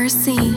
Mercy.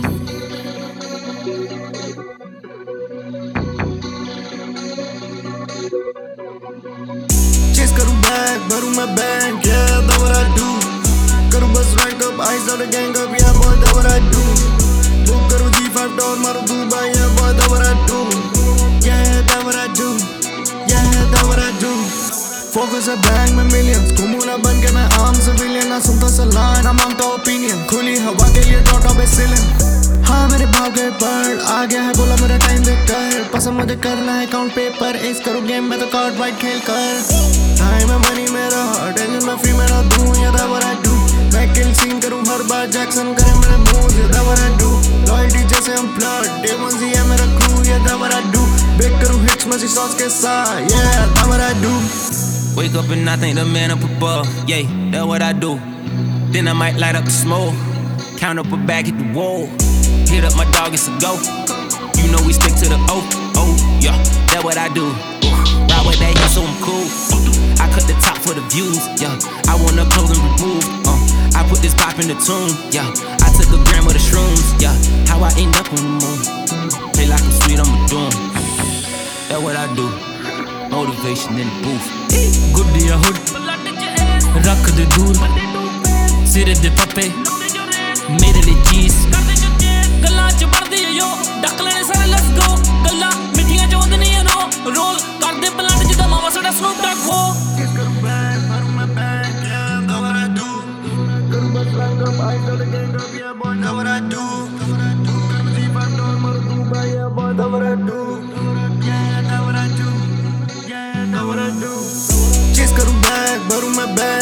Chase करूँ bag, भरूँ मैं bank, yeah, that's what I do. करूँ बस rank up, eyes on the gang up, yeah boy, that's what I do. Book करूँ G5 door, मारूँ Dubai, yeah boy, that's what I do. Yeah, that's what I do. Yeah, that's what I do. Focus है bank में millions, घूमूँ ना बन के मैं आम civilian, ना सुनता सलाह, ना मांगता opinion, खुली हवा के लिए टॉप पे ceiling. हाँ मेरे भाव गए पर आ गया है बोला मेरा टाइम देख कर पसंद मुझे करना है काउंट पेपर एस करूँ गेम में तो कार्ड वाइट खेल कर टाइम है मनी मेरा टेंशन में फ्री मेरा दूँ ये that's what I do मैं किल सीन करूँ हर बार जैक्सन करे मेरे मूव्स ये that's what I do loyalty जैसे हम फ्लड डे वन सी है मेरा क्रू ये that's what I do bake करूँ हिट्स मसी सॉस के साथ yeah that's what I do Wake up and I think the man up above, yeah, that's what I do. Then I might light up the smoke, count up a bag, hit the wall. Hit up my dog, it's a go. You know we stick to the O, yeah, that's what I do. Ride with that, so I'm cool. I cut the top for the views, yeah. I want the clothing removed, I put this pop in the tune, yeah. I took a gram of the shrooms, yeah. How I end up on the moon. Play like I'm sweet, I'm a doom. That's what I do. Motivation in the booth. गुड्डिया hood रख दे दूर सिरे दे पप्पे मेरे लिए चीज गल्लां च बढ़दी यो डक लेने सारे लेट्स गो गल्लां मिठियां च होंदियां नो रोल कर दे प्लांट जिदा मावा साडा स्नूप डॉग हो Kiss करूँ बैग भरूँ मैं bank yeah that's what I do करूँ बस rank up eyes on the gang up yeah boy that's what I do करूँ G5 door मारूँ Dubai yeah boy that's what I do yeah that's what I do yeah that's what I do Chase करूँ bag भरूँ मैं bag